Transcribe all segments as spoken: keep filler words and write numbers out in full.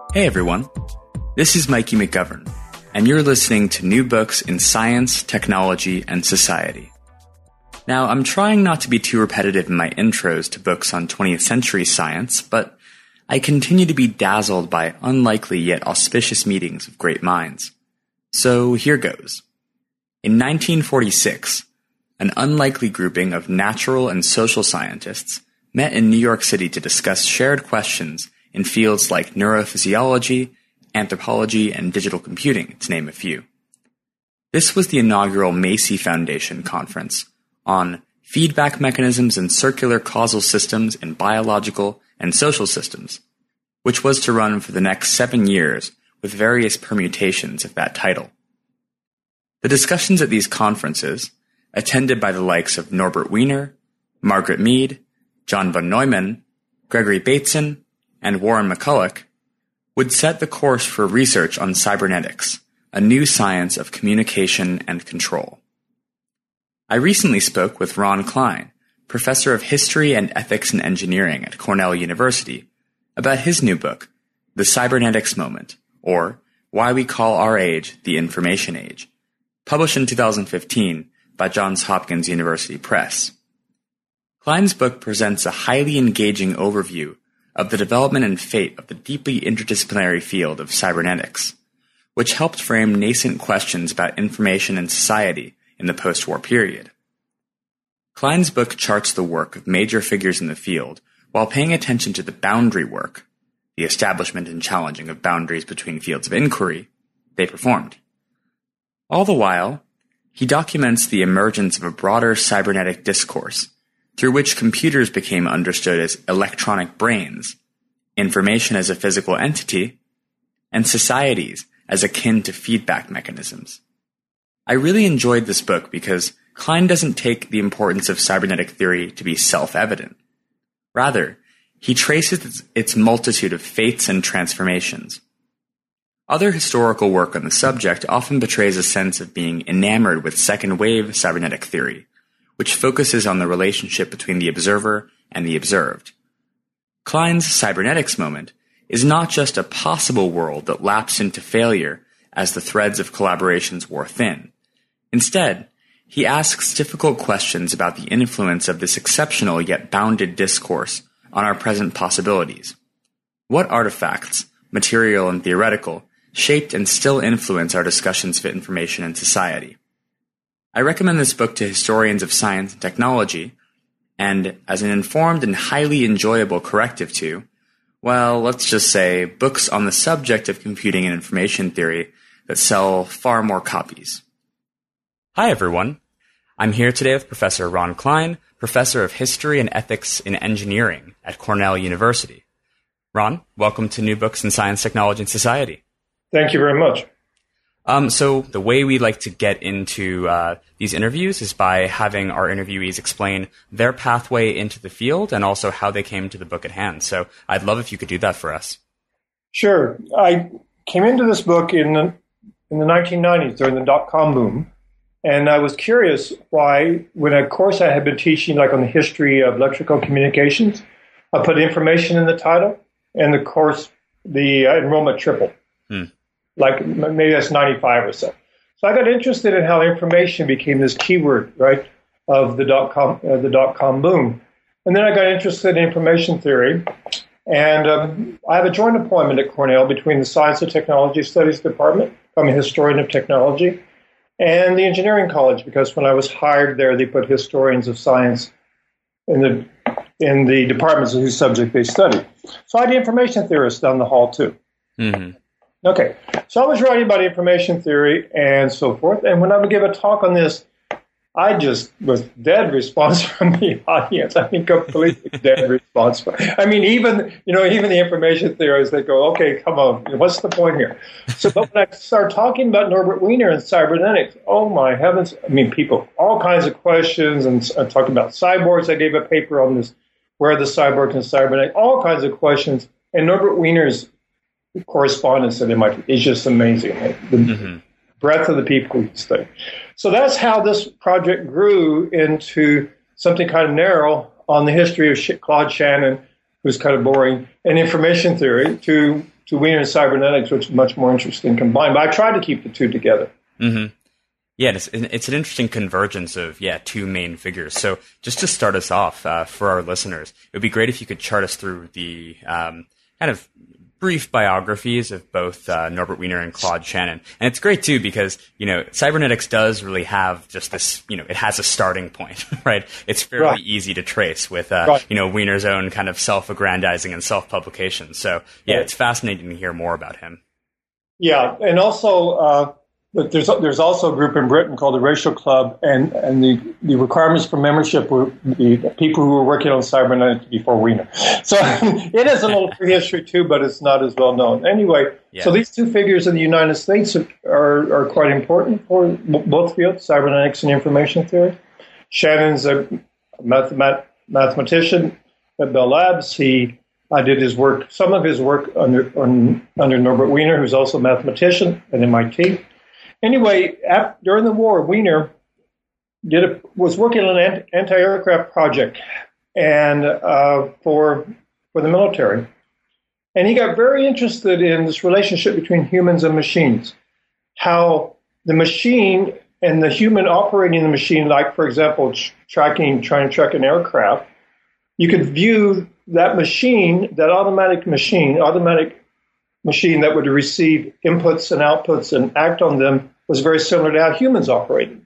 Hey everyone, this is Mikey McGovern, and you're listening to New Books in Science, Technology, and Society. Now, I'm trying not to be too repetitive in my intros to books on twentieth century science, but I continue to be dazzled by unlikely yet auspicious meetings of great minds. So here goes. In nineteen forty-six, an unlikely grouping of natural and social scientists met in New York City to discuss shared questions in fields like neurophysiology, anthropology, and digital computing, to name a few. This was the inaugural Macy Foundation Conference on feedback mechanisms and circular causal systems in biological and social systems, which was to run for the next seven years with various permutations of that title. The discussions at these conferences, attended by the likes of Norbert Wiener, Margaret Mead, John von Neumann, Gregory Bateson, and Warren McCulloch, would set the course for research on cybernetics, a new science of communication and control. I recently spoke with Ron Klein, professor of history and ethics in engineering at Cornell University, about his new book, The Cybernetics Moment, or Why We Call Our Age the Information Age, published in two thousand fifteen by Johns Hopkins University Press. Klein's book presents a highly engaging overview of the development and fate of the deeply interdisciplinary field of cybernetics, which helped frame nascent questions about information and society in the post-war period. Klein's book charts the work of major figures in the field while paying attention to the boundary work, the establishment and challenging of boundaries between fields of inquiry, they performed. All the while, he documents the emergence of a broader cybernetic discourse through which computers became understood as electronic brains, information as a physical entity, and societies as akin to feedback mechanisms. I really enjoyed this book because Klein doesn't take the importance of cybernetic theory to be self-evident. Rather, he traces its multitude of fates and transformations. Other historical work on the subject often betrays a sense of being enamored with second-wave cybernetic theory, which focuses on the relationship between the observer and the observed. Klein's cybernetics moment is not just a possible world that lapsed into failure as the threads of collaborations wore thin. Instead, he asks difficult questions about the influence of this exceptional yet bounded discourse on our present possibilities. What artifacts, material and theoretical, shaped and still influence our discussions of information and society? I recommend this book to historians of science and technology, and as an informed and highly enjoyable corrective to, well, let's just say, books on the subject of computing and information theory that sell far more copies. Hi everyone. I'm here today with Professor Ron Klein, Professor of History and Ethics in Engineering at Cornell University. Ron, welcome to New Books in Science, Technology, and Society. Thank you very much. Um, so the way we like to get into uh, these interviews is by having our interviewees explain their pathway into the field and also how they came to the book at hand. So I'd love if you could do that for us. Sure. I came into this book in the, in the nineteen nineties during the dot-com boom, and I was curious why, when a course I had been teaching, like on the history of electrical communications, I put information in the title, and the course, the uh, enrollment tripled. Hmm. Like maybe that's ninety-five or so. So I got interested in how information became this keyword, right, of the dot-com uh, the dot-com boom. And then I got interested in information theory. And um, I have a joint appointment at Cornell between the Science and Technology Studies Department, I'm a historian of technology, and the Engineering College, because when I was hired there, they put historians of science in the in the departments whose subject they study. So I had information theorists down the hall, too. Mm-hmm. Okay, so I was writing about information theory and so forth, and when I would give a talk on this, I just was dead response from the audience. I mean, completely dead response. I mean, even, you know, even the information theorists, they go, okay, come on, what's the point here? So but when I start talking about Norbert Wiener and cybernetics, oh my heavens, I mean, people, all kinds of questions, and uh, talking about cyborgs. I gave a paper on this, where are the cyborgs and cybernetics, all kinds of questions, and Norbert Wiener's correspondence at M I T is just amazing. Right? The mm-hmm. breadth of the people we study. So that's how this project grew into something kind of narrow on the history of Claude Shannon, who's kind of boring, and information theory, to to Wiener and cybernetics, which is much more interesting combined. But I try to keep the two together. Mm-hmm. Yeah, it's, it's an interesting convergence of, yeah, two main figures. So just to start us off, uh, for our listeners, it would be great if you could chart us through the um, kind of brief biographies of both uh, Norbert Wiener and Claude Shannon. And it's great, too, because, you know, cybernetics does really have just this, you know, it has a starting point, right? It's fairly right. easy to trace with, uh, right. you know, Wiener's own kind of self-aggrandizing and self-publication. So, yeah, right. it's fascinating to hear more about him. Yeah, and also... Uh, But there's there's also a group in Britain called the Racial Club, and, and the, the requirements for membership were the people who were working on cybernetics before Wiener. So it has a little prehistory too, but it's not as well known. Anyway, yeah. So these two figures in the United States are, are quite important for both fields, cybernetics and information theory. Shannon's a mathemat- mathematician at Bell Labs. He I did his work, some of his work under on, under Norbert Wiener, who's also a mathematician at M I T. Anyway, after, during the war, Wiener did a, was working on an anti-aircraft project and uh, for for the military, and he got very interested in this relationship between humans and machines. How the machine and the human operating the machine, like for example, tracking, trying to track an aircraft, you could view that machine, that automatic machine, automatic. machine that would receive inputs and outputs and act on them was very similar to how humans operated.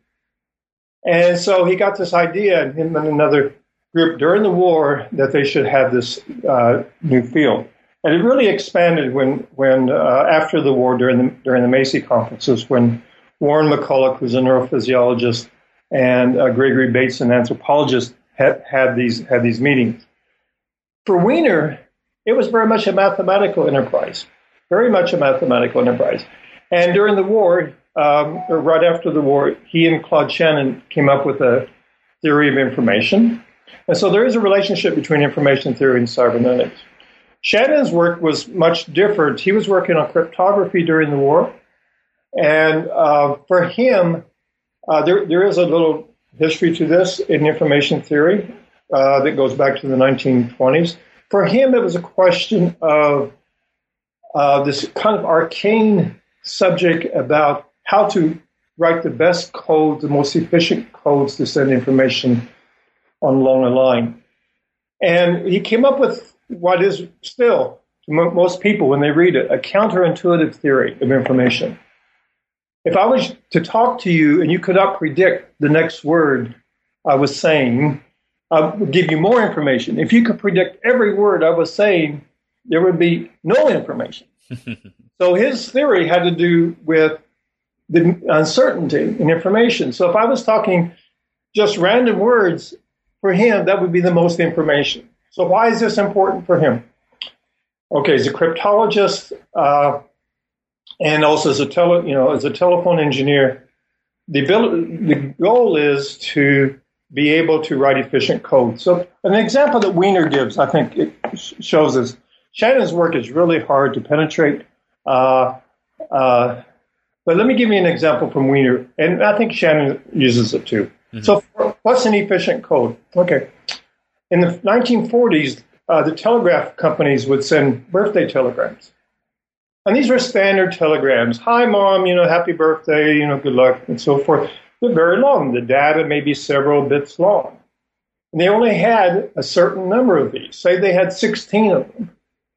And so he got this idea, and him and another group during the war, that they should have this uh, new field. And it really expanded when, when uh, after the war, during the during the Macy conferences, when Warren McCulloch, who's a neurophysiologist, and uh, Gregory Bates, an anthropologist, had, had these had these meetings. For Wiener, it was very much a mathematical enterprise. Very much a mathematical enterprise. And during the war, um, or right after the war, he and Claude Shannon came up with a theory of information. And so there is a relationship between information theory and cybernetics. Shannon's work was much different. He was working on cryptography during the war. And uh, for him, uh, there, there is a little history to this in information theory uh, that goes back to the nineteen twenties. For him, it was a question of Uh, this kind of arcane subject about how to write the best code, the most efficient codes to send information on along a line. And he came up with what is still, to m- most people when they read it, a counterintuitive theory of information. If I was to talk to you and you could not predict the next word I was saying, I would give you more information. If you could predict every word I was saying, there would be no information. So his theory had to do with the uncertainty in information. So if I was talking just random words, for him, that would be the most information. So why is this important for him? Okay, as a cryptologist uh, and also as a tele, you know, as a telephone engineer, the ability, the goal is to be able to write efficient code. So an example that Wiener gives, I think it shows us, Shannon's work is really hard to penetrate. Uh, uh, but let me give you an example from Wiener, and I think Shannon uses it too. Mm-hmm. So what's an efficient code? Okay. In the nineteen forties, uh, the telegraph companies would send birthday telegrams. And these were standard telegrams. Hi, Mom, you know, happy birthday, you know, good luck, and so forth. They're very long. The data may be several bits long. And they only had a certain number of these. Say they had sixteen of them.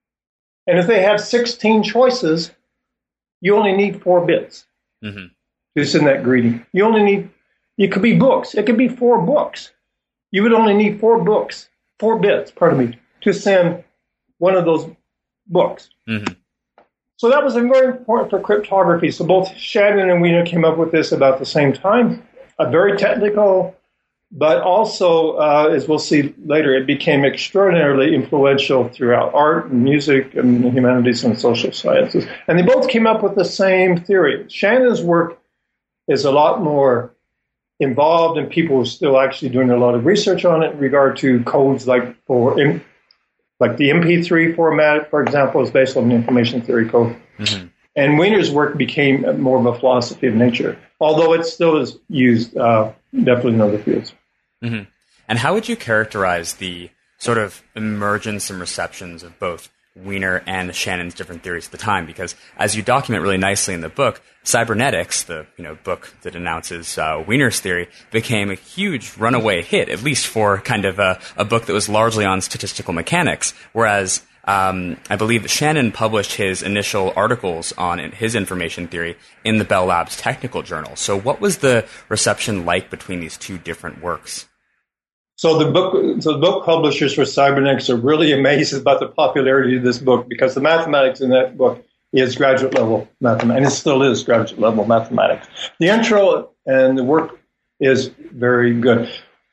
And if they have sixteen choices, you only need four bits mm-hmm. to send that greeting. You only need, it could be books. It could be four books. You would only need four books, four bits, pardon me, to send one of those books. Mm-hmm. So that was very important for cryptography. So both Shannon and Wiener came up with this about the same time. A very technical, but also, uh, as we'll see later, it became extraordinarily influential throughout art and music and the humanities and social sciences. And they both came up with the same theory. Shannon's work is a lot more involved, and people are still actually doing a lot of research on it in regard to codes like for in, like the M P three format, for example, is based on an information theory code. Mm-hmm. And Wiener's work became more of a philosophy of nature, although it still is used uh, definitely in other fields. Mm-hmm. And how would you characterize the sort of emergence and receptions of both Wiener and Shannon's different theories at the time, because as you document really nicely in the book, Cybernetics, the you know book that announces uh, Wiener's theory, became a huge runaway hit, at least for kind of a, a book that was largely on statistical mechanics, whereas um, I believe that Shannon published his initial articles on his information theory in the Bell Labs Technical Journal. So what was the reception like between these two different works? So the book, so the book publishers for Cybernetics are really amazed about the popularity of this book, because the mathematics in that book is graduate level mathematics, and it still is graduate level mathematics. The intro and the work is very good.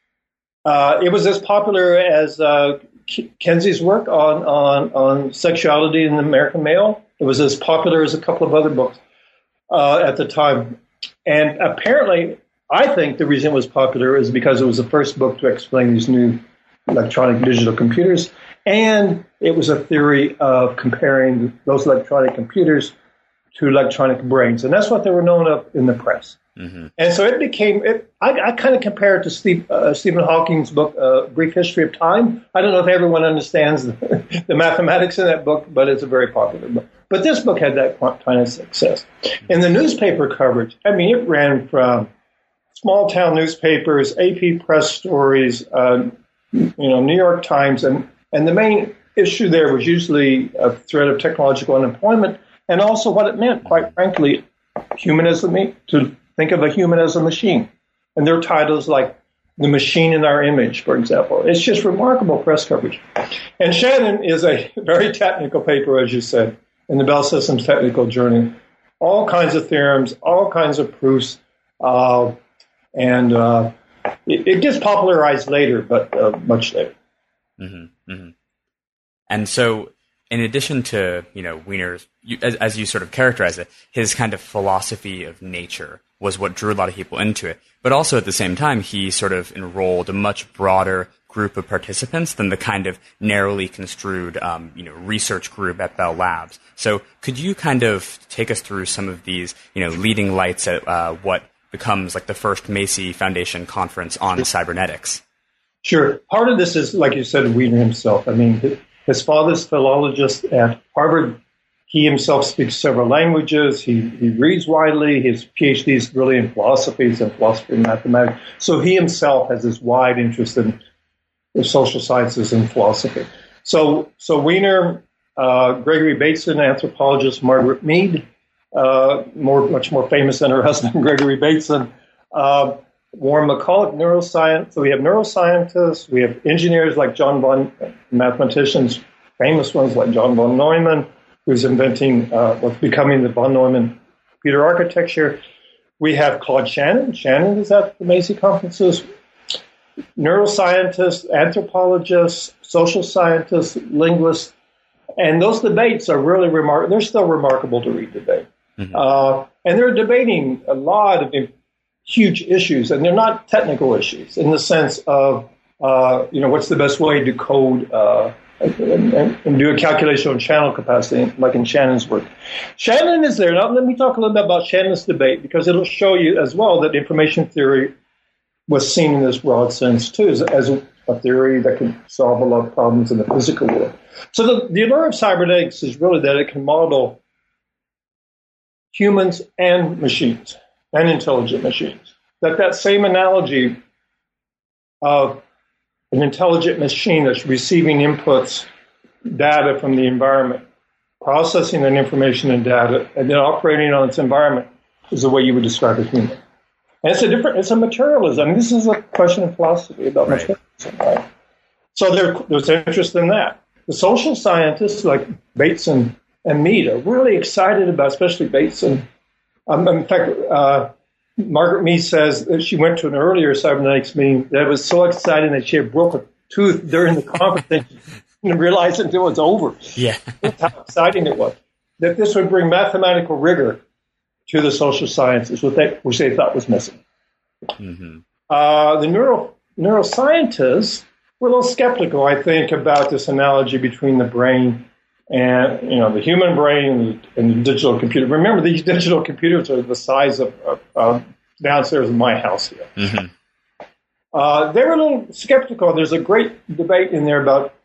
Uh, it was as popular as uh, Kenzie's work on, on, on sexuality in the American male. It was as popular as a couple of other books uh, at the time. And apparently, I think the reason it was popular is because it was the first book to explain these new electronic digital computers, and it was a theory of comparing those electronic computers to electronic brains. And that's what they were known of in the press. Mm-hmm. And so it became, it, I, I kind of compare it to Steve, uh, Stephen Hawking's book, uh, Brief History of Time. I don't know if everyone understands the, the mathematics in that book, but it's a very popular book. But this book had that kind of success. In the newspaper coverage, I mean, it ran from small town newspapers, A P press stories, uh, you know, New York Times, and, and the main issue there was usually a threat of technological unemployment, and also what it meant, quite frankly, humanism, to think of a human as a machine. And there are titles like The Machine in Our Image, for example. It's just remarkable press coverage. And Shannon is a very technical paper, as you said, in the Bell Systems Technical Journal. All kinds of theorems, all kinds of proofs, uh, and uh, it, it gets popularized later, but uh, much later. Mm-hmm, mm-hmm. And so, in addition to, you know, Wiener's, you, as, as you sort of characterize it, his kind of philosophy of nature was what drew a lot of people into it. But also at the same time, he sort of enrolled a much broader group of participants than the kind of narrowly construed, um, you know, research group at Bell Labs. So could you kind of take us through some of these, you know, leading lights at uh, what becomes like the first Macy Foundation conference on cybernetics? Sure. Part of this is, like you said, Wiener himself. I mean, his father's philologist at Harvard. He himself speaks several languages. He, he reads widely. His PhD is really in philosophy, and philosophy and mathematics. So he himself has this wide interest in the social sciences and philosophy. So, so Wiener, uh, Gregory Bateson, anthropologist, Margaret Mead, uh, more much more famous than her husband, Gregory Bateson, uh, Warren McCulloch, neuroscience. So we have neuroscientists, we have engineers like John von, mathematicians, famous ones like John von Neumann, who's inventing, uh, what's becoming the von Neumann computer architecture. We have Claude Shannon. Shannon is at the Macy conferences. Neuroscientists, anthropologists, social scientists, linguists, and those debates are really remarkable. They're still remarkable to read today. Mm-hmm. Uh, and they're debating a lot of huge issues, and they're not technical issues in the sense of, uh, you know, what's the best way to code uh, and, and do a calculation on channel capacity, like in Shannon's work. Shannon is there. Now, let me talk a little bit about Shannon's debate, because it'll show you as well that information theory was seen in this broad sense, too, as, as a, a theory that can solve a lot of problems in the physical world. So the, the allure of cybernetics is really that it can model humans and machines, and intelligent machines. That that same analogy of an intelligent machine that's receiving inputs, data from the environment, processing that information and data, and then operating on its environment is the way you would describe a human. And it's a different, it's a materialism. I mean, this is a question of philosophy about right. materialism, right? So there, there's interest in that. The social scientists like Bateson and Mead are really excited about, especially Bateson. Um, in fact, uh, Margaret Mead says that she went to an earlier cybernetics meeting that was so exciting that she had broke a tooth during the conference and realized it until it was over. Yeah. That's how exciting it was. That this would bring mathematical rigor to the social sciences, which they, which they thought was missing. Mm-hmm. Uh, the neuro, neuroscientists were a little skeptical, I think, about this analogy between the brain and, you know, the human brain and the, and the digital computer. Remember, these digital computers are the size of uh, uh, downstairs in my house here. Mm-hmm. Uh, they were a little skeptical. There's a great debate in there about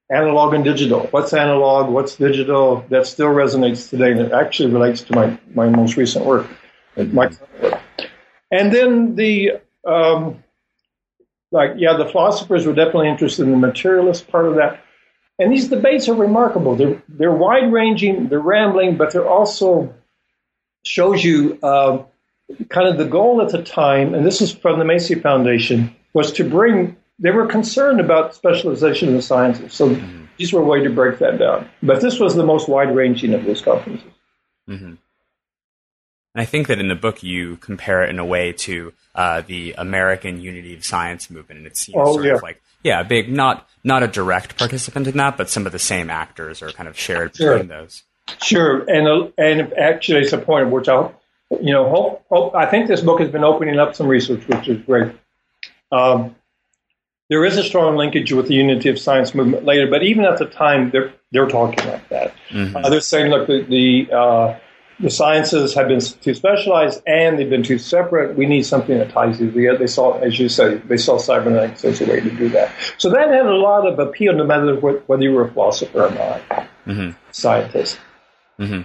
analog and digital. What's analog? What's digital? That still resonates today, and it actually relates to my, my most recent work. My work. And then the, um, like, yeah, the philosophers were definitely interested in the materialist part of that. And these debates are remarkable. They're, they're wide-ranging, they're rambling, but they're also shows you uh, kind of the goal at the time, and this is from the Macy Foundation, was to bring, they were concerned about specialization in the sciences. So mm-hmm. these were a way to break that down. But this was the most wide-ranging of those conferences. Mm-hmm. And I think that in the book you compare it in a way to uh, the American Unity of Science movement. And it's you know, oh, sort yeah. of like, yeah, big, not not a direct participant in that, but some of the same actors are kind of shared sure. between those. Sure. And uh, and actually it's a point which I'll, you know, hope, hope, I think this book has been opening up some research, which is great. Um, there is a strong linkage with the Unity of Science movement later, but even at the time, they're, they're talking like that. Mm-hmm. Uh, they're saying, look, the, the uh, The sciences have been too specialized and they've been too separate. We need something that ties these together. They saw, as you say, they saw cybernetics as a way to do that. So that had a lot of appeal, no matter whether you were a philosopher or not, mm-hmm. scientist. Mm-hmm.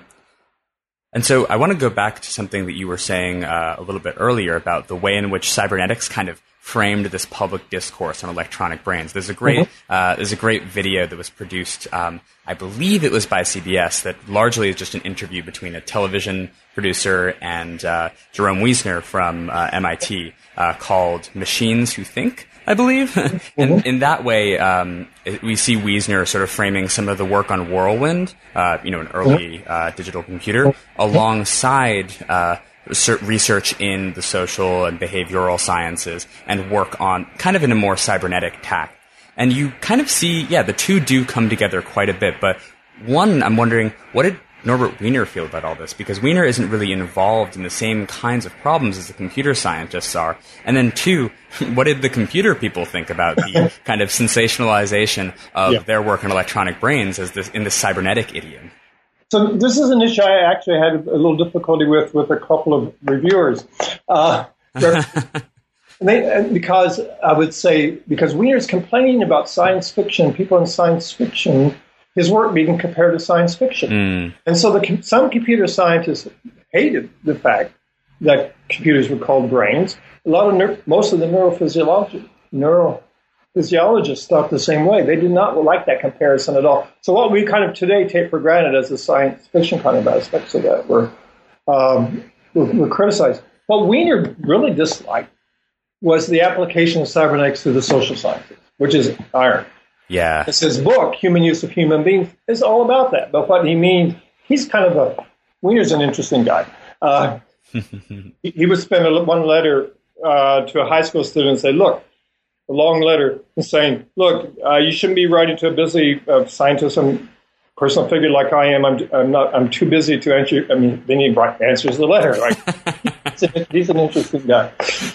And so I want to go back to something that you were saying uh, a little bit earlier about the way in which cybernetics kind of framed this public discourse on electronic brains. There's a great mm-hmm. uh, there's a great video that was produced, um, I believe it was by C B S, that largely is just an interview between a television producer and uh, Jerome Wiesner from uh, M I T uh, called Machines Who Think, I believe. Mm-hmm. And in that way, um, we see Wiesner sort of framing some of the work on Whirlwind, uh, you know, an early uh, digital computer, alongside uh, research in the social and behavioral sciences and work on kind of in a more cybernetic tack. And you kind of see, yeah, the two do come together quite a bit. But one, I'm wondering, what did Norbert Wiener feel about all this? Because Wiener isn't really involved in the same kinds of problems as the computer scientists are. And then two, what did the computer people think about the kind of sensationalization of yeah. their work on electronic brains as this in the cybernetic idiom? So this is an issue I actually had a little difficulty with with a couple of reviewers. Uh, they, because I would say, because Wiener's complaining about science fiction, people in science fiction, his work being compared to science fiction. Mm. And so the, some computer scientists hated the fact that computers were called brains. A lot of neuro, most of the neurophysiologists, neurophysiologists thought the same way. They did not like that comparison at all. So what we kind of today take for granted as the science fiction kind of aspects of that were, um, were, were criticized. What Wiener really disliked was the application of cybernetics to the social sciences, which is iron. Yeah. It's his book, Human Use of Human Beings, is all about that. But what he means, he's kind of a, Wiener's an interesting guy. Uh, he, he would spend a, one letter uh, to a high school student and say, look, a long letter saying, look, uh, you shouldn't be writing to a busy uh, scientist and personal figure like I am. I'm, I'm not, I'm too busy to answer. I mean, then he answers the letter. Like, he's an interesting guy.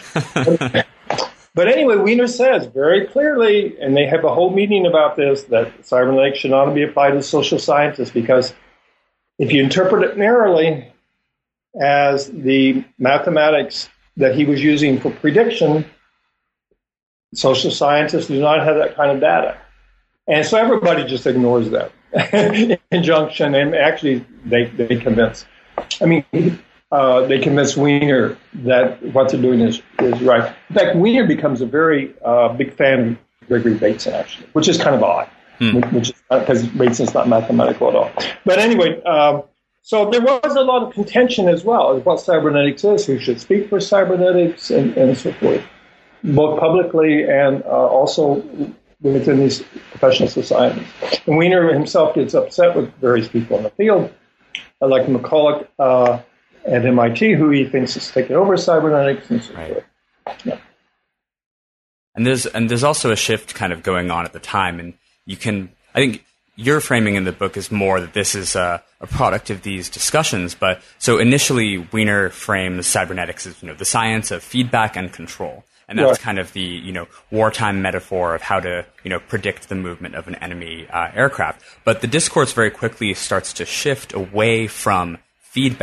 But anyway, Wiener says very clearly, and they have a whole meeting about this, that cybernetics should not be applied to social scientists because if you interpret it narrowly as the mathematics that he was using for prediction, social scientists do not have that kind of data. And so everybody just ignores that injunction, and actually they, they convince. I mean, Uh, they convince Wiener that what they're doing is, is right. In fact, Wiener becomes a very uh, big fan of Gregory Bateson, actually, which is kind of odd, hmm. which is because Bateson's not mathematical at all. But anyway, um, so there was a lot of contention as well as what cybernetics is, who should speak for cybernetics, and, and so forth, both publicly and uh, also within these professional societies. And Wiener himself gets upset with various people in the field, like McCulloch, uh, at M I T, who he thinks is taking over cybernetics and so forth. Right. Yeah. And there's and there's also a shift kind of going on at the time, and you can I think your framing in the book is more that this is a, a product of these discussions. But so initially, Wiener frames cybernetics as you know the science of feedback and control, and that's yeah. kind of the you know wartime metaphor of how to you know predict the movement of an enemy uh, aircraft. But the discourse very quickly starts to shift away from feedback,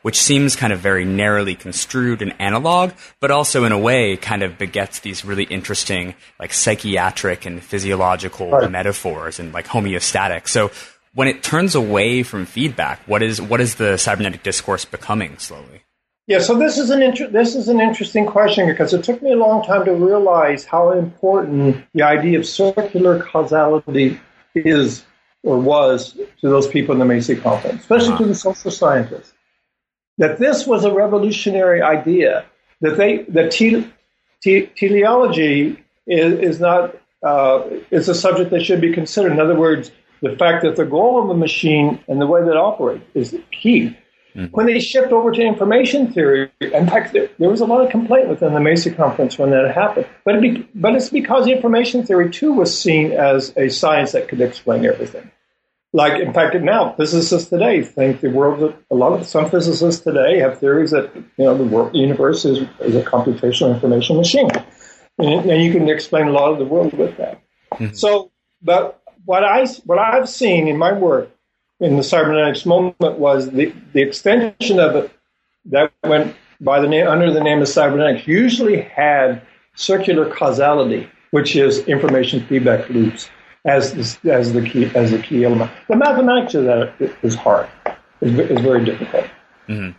which seems kind of very narrowly construed and analog, but also in a way kind of begets these really interesting like psychiatric and physiological right. metaphors and like homeostatic. So when it turns away from feedback, what is what is the cybernetic discourse becoming slowly? Yeah, so this is an inter- this is an interesting question because it took me a long time to realize how important the idea of circular causality is or was to those people in the Macy Conference, especially uh-huh. to the social scientists. That this was a revolutionary idea. That they that te- te- teleology is, is not uh, is a subject that should be considered. In other words, the fact that the goal of a machine and the way that it operates is key. Mm-hmm. When they shift over to information theory, in fact, there, there was a lot of complaint within the Macy Conference when that happened. But, it be, but it's because information theory, too, was seen as a science that could explain everything. Like, in fact, now, physicists today think the world, a lot of some physicists today have theories that, you know, the world, the universe is, is a computational information machine. And, and you can explain a lot of the world with that. Mm-hmm. So, but what, I, what I've seen in my work in the cybernetics moment was the, the extension of it that went by the name under the name of cybernetics usually had circular causality, which is information feedback loops, as the, as the key as the key element. The mathematics of that is hard, is, is very difficult. Mm-hmm.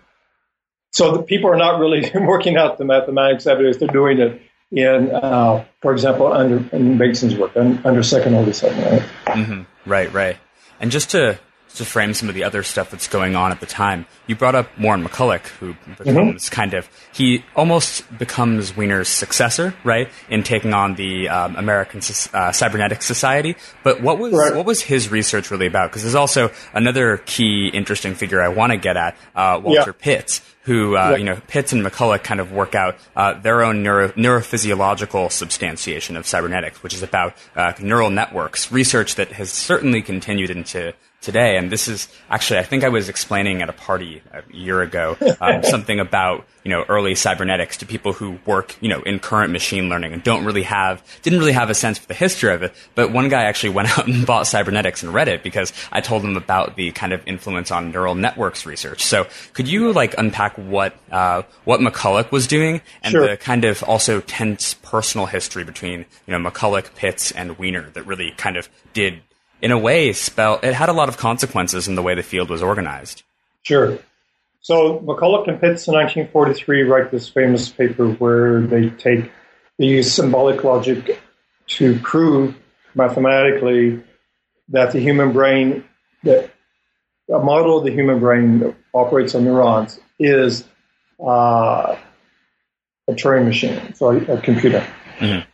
So the people are not really working out the mathematics of it; they're doing it in, uh, for example, under in Bateson's work under second order cybernetics. Mm-hmm. Right, right, and just to. to frame some of the other stuff that's going on at the time, you brought up Warren McCulloch, who becomes mm-hmm. kind of, he almost becomes Wiener's successor, right, in taking on the um, American uh, Cybernetic Society. But what was right. what was his research really about? Because there's also another key interesting figure I want to get at, uh, Walter yeah. Pitts, who, uh, yeah. you know, Pitts and McCulloch kind of work out uh, their own neuro- neurophysiological substantiation of cybernetics, which is about uh, neural networks, research that has certainly continued into today. And this is actually, I think I was explaining at a party a year ago, um, something about, you know, early cybernetics to people who work, you know, in current machine learning and don't really have, didn't really have a sense for the history of it. But one guy actually went out and bought cybernetics and read it because I told him about the kind of influence on neural networks research. So could you like unpack what, uh, what McCulloch was doing and sure. the kind of also tense personal history between, you know, McCulloch, Pitts, and Wiener that really kind of did, in a way, spell it had a lot of consequences in the way the field was organized. Sure. So McCulloch and Pitts in nineteen forty-three write this famous paper where they take they use symbolic logic to prove mathematically that the human brain, that a model of the human brain that operates on neurons is uh, a Turing machine, so a, a computer. Mm-hmm.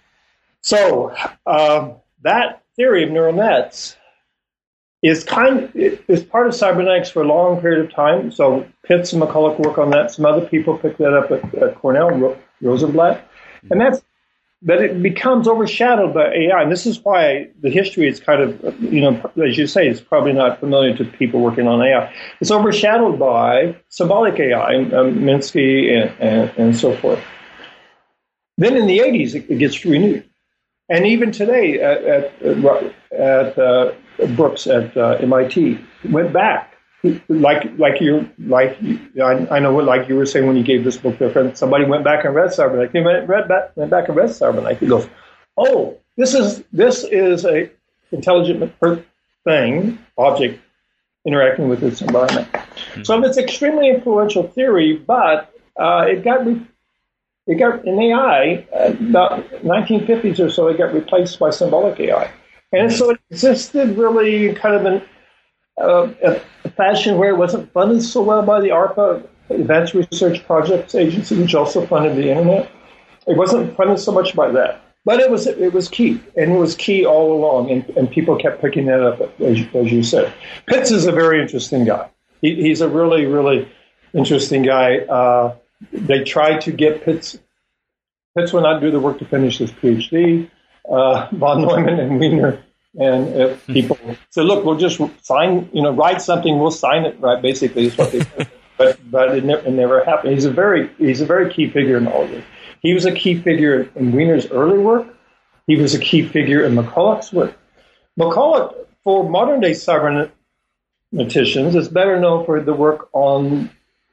So uh, that theory of neural nets is kind of, is part of cybernetics for a long period of time. So Pitts and McCulloch work on that. Some other people pick that up at, at Cornell, Ro- Rosenblatt, and that's that it becomes overshadowed by A I. And this is why the history is kind of, you know, as you say, it's probably not familiar to people working on A I. It's overshadowed by symbolic A I, um, Minsky and, and, and so forth. Then in the eighties, it, it gets renewed. And even today at, at, at uh, Brooks at uh, M I T went back, like like you like I, I know what like you were saying when you gave this book to a friend. Somebody went back and read Cybernetics. He went, read back, went back and read Cybernetics. He goes, "Oh, this is this is a intelligent thing, object interacting with its environment." Mm-hmm. So it's extremely influential theory, but uh, it got. Re- It got in A I uh, about nineteen fifties or so. It got replaced by symbolic A I, and so it existed really kind of in uh, a, a fashion where it wasn't funded so well by the ARPA, Advanced Research Projects Agency, which also funded the internet. It wasn't funded so much by that, but it was it was key, and it was key all along, and, and people kept picking that up, as, as you said. Pitts is a very interesting guy. He, he's a really really interesting guy. Uh, They tried to get Pitts. Pitts would not do the work to finish his PhD. Uh, von Neumann and Wiener and uh, people said, "Look, we'll just sign, you know, write something. We'll sign it." Right, basically, is what they said. But but it, ne- it never happened. He's a very he's a very key figure in all of this. He was a key figure in Wiener's early work. He was a key figure in McCulloch's work. McCulloch, for modern day cyberneticians, is better known for the work on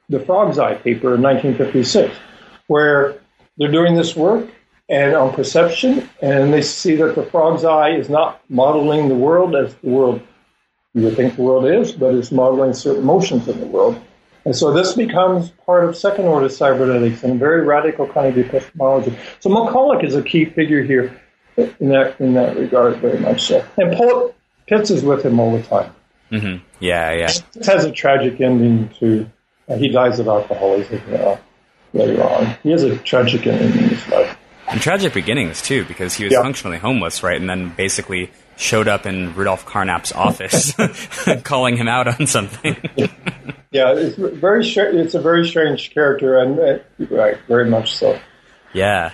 the Frog's Eye paper in nineteen fifty-six, where they're doing this work and on perception, and they see that the frog's eye is not modeling the world as the world you would think the world is, but it's modeling certain motions in the world. And so this becomes part of second-order cybernetics and a very radical kind of epistemology. So McCulloch is a key figure here in that in that regard, very much so. And Paul Pitts is with him all the time. Mm-hmm. Yeah, yeah. Pitts has a tragic ending to. Uh, he dies of alcoholism uh, later on. He has a tragic ending in his life. And tragic beginnings, too, because he was yeah. functionally homeless, right? And then basically showed up in Rudolf Carnap's office, calling him out on something. yeah, it's very it's a very strange character, and uh, right, very much so. Yeah.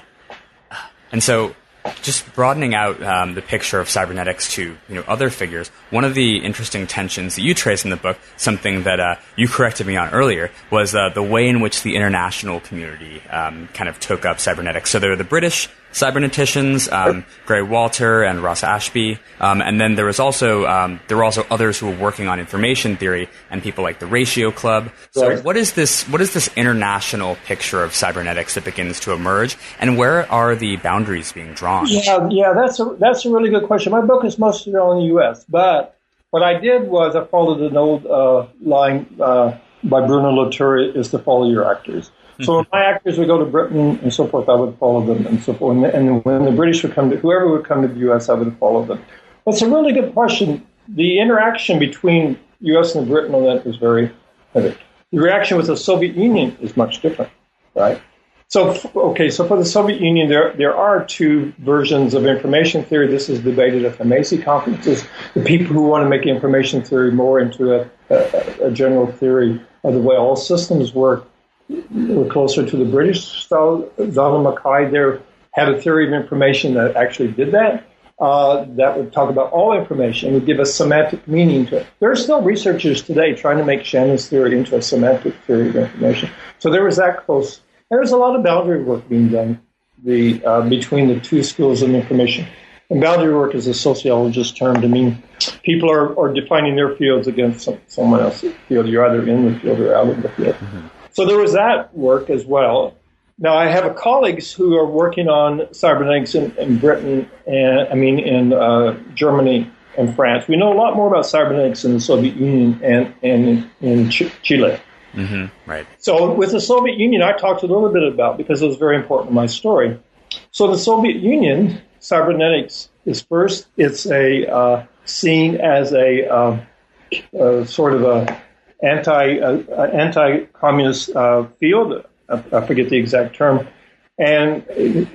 And so, just broadening out um, the picture of cybernetics to you know other figures, one of the interesting tensions that you trace in the book, something that uh, you corrected me on earlier, was uh, the way in which the international community um, kind of took up cybernetics. So there are the British cyberneticians, um, Gray Walter and Ross Ashby, um, and then there was also um, there were also others who were working on information theory, and people like the Ratio Club. So right. what is this? What is this international picture of cybernetics that begins to emerge, and where are the boundaries being drawn? Yeah, yeah, that's a that's a really good question. My book is mostly on the U S, but what I did was I followed an old uh, line uh, by Bruno Latour: is to follow your actors. So when my actors would go to Britain and so forth, I would follow them and so forth. And, and when the British would come to, whoever would come to the U S, I would follow them. That's a really good question. The interaction between U S and Britain on that is very heavy. The reaction with the Soviet Union is much different, right? So, okay, so for the Soviet Union, there there are two versions of information theory. This is debated at the Macy conferences. The people who want to make information theory more into a, a, a general theory of the way all systems work, we're closer to the British style. Donald Mackay there had a theory of information that actually did that. Uh, that would talk about all information and would give a semantic meaning to it. There are still researchers today trying to make Shannon's theory into a semantic theory of information. So there was that close. And there's a lot of boundary work being done the uh, between the two schools of information. And boundary work is a sociologist term to mean people are, are defining their fields against some, someone else's field. You're either in the field or out of the field. Mm-hmm. So there was that work as well. Now I have colleagues who are working on cybernetics in, in Britain and I mean in uh, Germany and France. We know a lot more about cybernetics in the Soviet Union and, and in, in Ch- Chile. Mm-hmm. Right. So with the Soviet Union, I talked a little bit about because it was very important in my story. So the Soviet Union, cybernetics is first. It's a uh, seen as a uh, uh, sort of a anti uh, anti-communist uh, field. I, I forget the exact term, and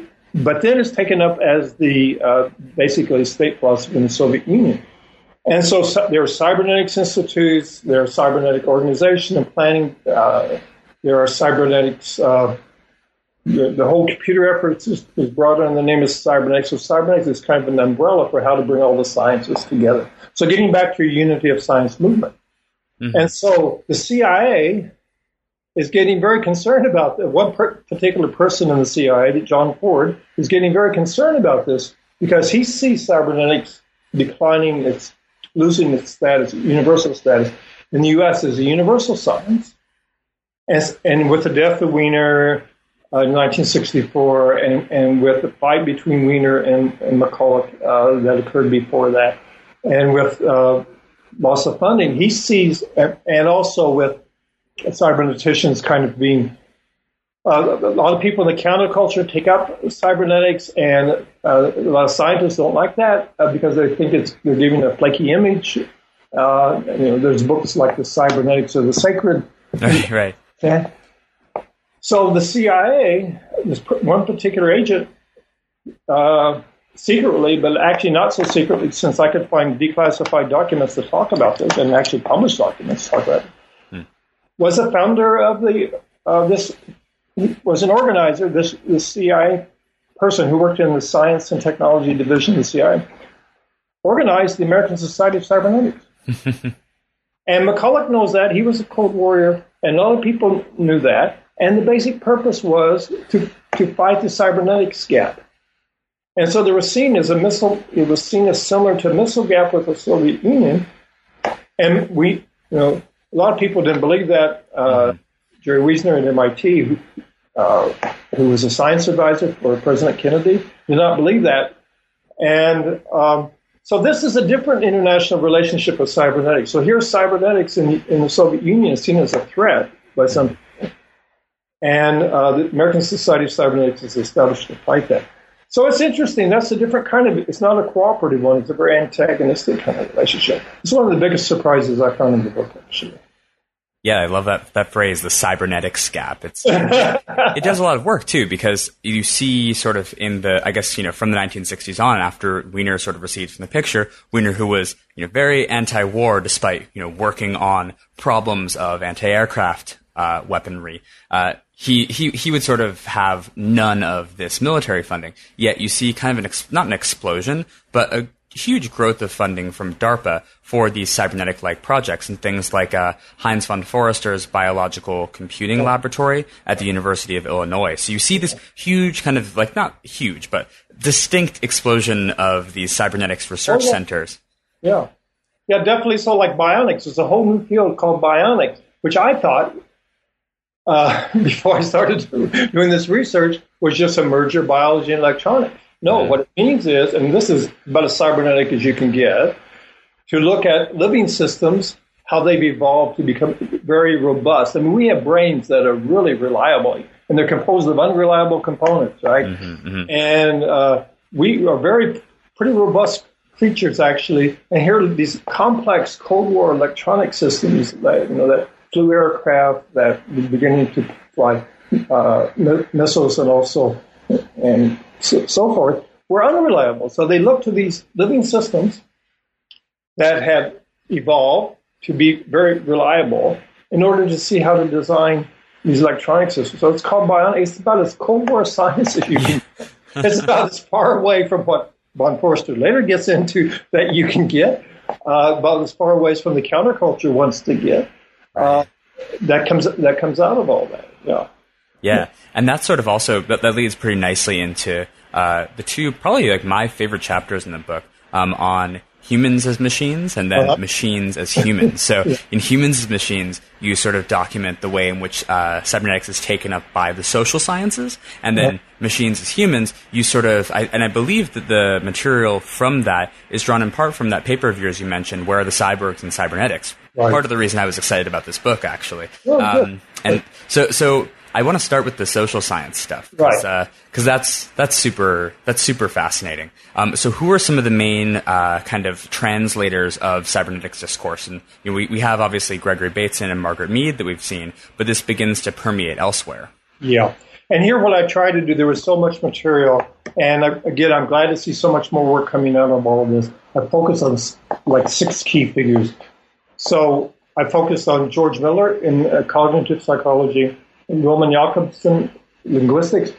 but then it's taken up as the uh, basically state philosophy in the Soviet Union. And so, so there are cybernetics institutes, there are cybernetic organization and planning, uh, there are cybernetics. Uh, the, the whole computer effort is, is brought under the name of cybernetics. So cybernetics is kind of an umbrella for how to bring all the sciences together. So getting back to your unity of science movement. Mm-hmm. And so the C I A is getting very concerned about that. One per- particular person in the C I A, John Ford, is getting very concerned about this because he sees cybernetics declining, its losing its status, universal status in the U S as a universal science. As, and with the death of Wiener uh, in nineteen sixty-four, and, and with the fight between Wiener and, and McCulloch uh, that occurred before that, and with uh, loss of funding, he sees, and also with cyberneticians kind of being, uh, a lot of people in the counterculture take up cybernetics, and uh, a lot of scientists don't like that uh, because they think it's they're giving a flaky image. Uh, you know, there's books like The Cybernetics of the Sacred. Right. Okay. So the C I A, this one particular agent, uh, secretly, but actually not so secretly, since I could find declassified documents that talk about this, and actually published documents that talk about it, hmm. was a founder of the uh, this was an organizer. This this C I A person who worked in the Science and Technology Division of the C I A organized the American Society of Cybernetics. And McCulloch knows that. He was a Cold Warrior, and other people knew that. And the basic purpose was to, to fight the cybernetics gap. And so there was seen as a missile, it was seen as similar to a missile gap with the Soviet Union. And we, you know, a lot of people didn't believe that. Uh, Jerry Wiesner at M I T, who, uh, who was a science advisor for President Kennedy, did not believe that. And um, so this is a different international relationship with cybernetics. So here's cybernetics in, in the Soviet Union is seen as a threat by some people. And uh, the American Society of Cybernetics is established to fight that. So it's interesting. That's a different kind of, it's not a cooperative one. It's a very antagonistic kind of relationship. It's one of the biggest surprises I found in the book, actually. Yeah, I love that that phrase, the cybernetics gap. It's it does a lot of work too, because you see sort of in the, I guess, you know, from the nineteen sixties on, after Wiener sort of recedes from the picture, Wiener, who was, you know, very anti-war despite, you know, working on problems of anti-aircraft uh, weaponry, uh, he he he would sort of have none of this military funding. Yet you see kind of an ex- not an explosion, but a huge growth of funding from DARPA for these cybernetic-like projects, and things like uh, Heinz von Forster's Biological Computing Laboratory at the University of Illinois. So you see this huge kind of, like, not huge, but distinct explosion of these cybernetics research oh, yeah. centers. Yeah. Yeah, definitely. So like bionics, there's a whole new field called bionics, which I thought, uh, before I started doing this research, was just a merger of biology and electronics. No, yeah. What it means is, and this is about as cybernetic as you can get, to look at living systems, how they've evolved to become very robust. I mean, we have brains that are really reliable, and they're composed of unreliable components, right? Mm-hmm, mm-hmm. And uh, we are very pretty robust creatures, actually. And here are these complex Cold War electronic systems that, you know, that flew aircraft, that were beginning to fly uh, missiles, and also and so, so forth, were unreliable. So they looked to these living systems that had evolved to be very reliable in order to see how to design these electronic systems. So it's called bionics. It's about as Cold War science as you can. It's about as far away from what von Forster later gets into that you can get, uh, about as far away from the counterculture wants to get. Uh, that comes that comes out of all that. Yeah. Yeah, and that's sort of also, that, that leads pretty nicely into uh, the two, probably like my favorite chapters in the book, um, on humans as machines and then uh-huh. machines as humans. So yeah. in humans as machines, you sort of document the way in which uh, cybernetics is taken up by the social sciences, and then uh-huh. machines as humans, you sort of, I, and I believe that the material from that is drawn in part from that paper of yours you mentioned, Where Are the Cyborgs in Cybernetics? Right. Part of the reason I was excited about this book, actually. Oh, um, and so, so I want to start with the social science stuff, because right. uh, that's that's super that's super fascinating. Um, so, who are some of the main uh, kind of translators of cybernetics discourse? And you know, we we have obviously Gregory Bateson and Margaret Mead that we've seen, but this begins to permeate elsewhere. Yeah, and here what I tried to do, there was so much material, and I, again, I'm glad to see so much more work coming out of all of this. I focused on like six key figures. So I focused on George Miller in uh, cognitive psychology, and Roman Jakobson, linguistics.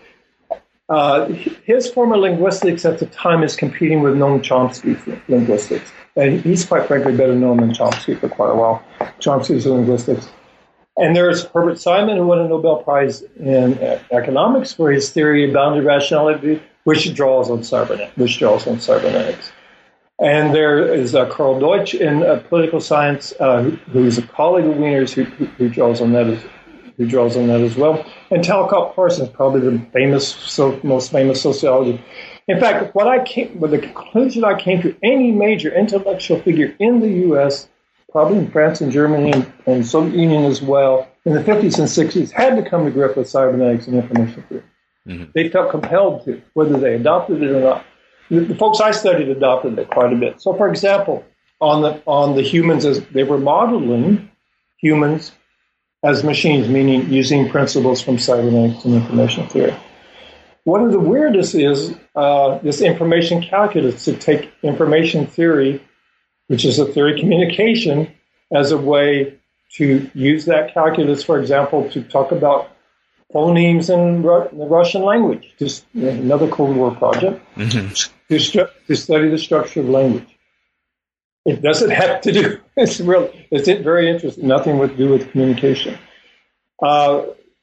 Uh, his form of linguistics at the time is competing with Noam Chomsky's linguistics. And he's quite frankly better known than Chomsky for quite a while. Chomsky's linguistics. And there's Herbert Simon, who won a Nobel Prize in economics for his theory of boundary rationality, which draws on cybernetics. Which draws on cybernetics. And there is uh, Carl Deutsch in uh, political science, uh, who, who's a colleague of Wiener's, who, who, who draws on that as who draws on that as well. And Talcott Parsons, probably the famous, so, most famous sociologist. In fact, what I came, with the conclusion I came to, any major intellectual figure in the U S, probably in France and Germany and, and Soviet Union as well, in the fifties and sixties, had to come to grip with cybernetics and information theory. Mm-hmm. They felt compelled to, whether they adopted it or not. The, the folks I studied adopted it quite a bit. So, for example, on the on the humans, as they were modeling humans as machines, meaning using principles from cybernetics and information theory. One of the weirdest is uh, this information calculus, to take information theory, which is a theory of communication, as a way to use that calculus, for example, to talk about phonemes in Ru- the Russian language. Just you know, another Cold War project mm-hmm. to, stru- to study the structure of language. It doesn't have to do. It's really. It's very interesting. Nothing to do with communication. Uh,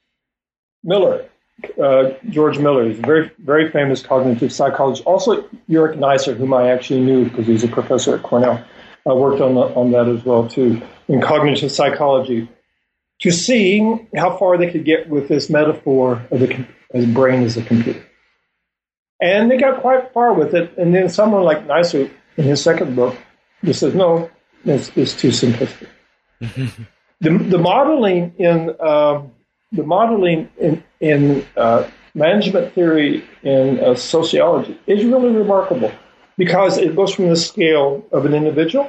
Miller, uh, George Miller, is a very, very famous cognitive psychologist. Also, Ulrich Neisser, whom I actually knew because he's a professor at Cornell, uh, worked on the, on that as well too in cognitive psychology. to see how far they could get with this metaphor of the, of the brain as a computer. And they got quite far with it. And then someone like Neisser, in his second book, just says, no, it's, it's too simplistic. the, the modeling in uh, the modeling in, in uh, management theory in uh, sociology is really remarkable because it goes from the scale of an individual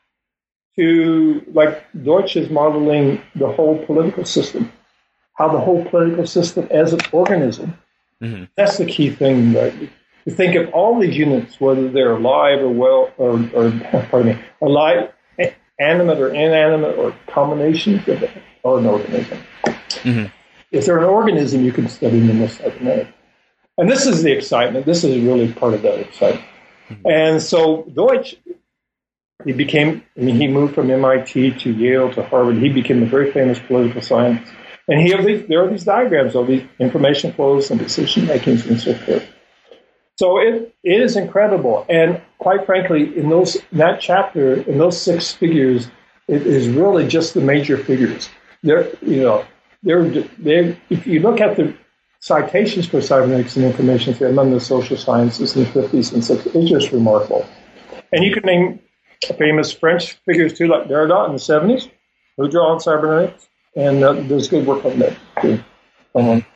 to, like, Deutsch is modeling the whole political system, how the whole political system as an organism. Mm-hmm. That's the key thing. Right? You think of all these units, whether they're alive or well, or, or pardon me, alive, animate or inanimate, or combinations of it, or an organism. Mm-hmm. If they're an organism, you can study them as cybernetic. And this is the excitement. This is really part of that excitement. Mm-hmm. And so Deutsch, he became, I mean, he moved from M I T to Yale to Harvard. He became a very famous political scientist. And he have these, there are these diagrams of these information flows and decision makings and so forth. So it, it is incredible. And quite frankly, in those in that chapter, in those six figures, it is really just the major figures. They're, you know, they're, they're, if you look at the citations for cybernetics and information theory among the social sciences in the fifties and sixties, it's just remarkable. And you could name famous French figures too, like Derrida in the seventies, who draw on cybernetics. And uh, there's good work on that too. Um,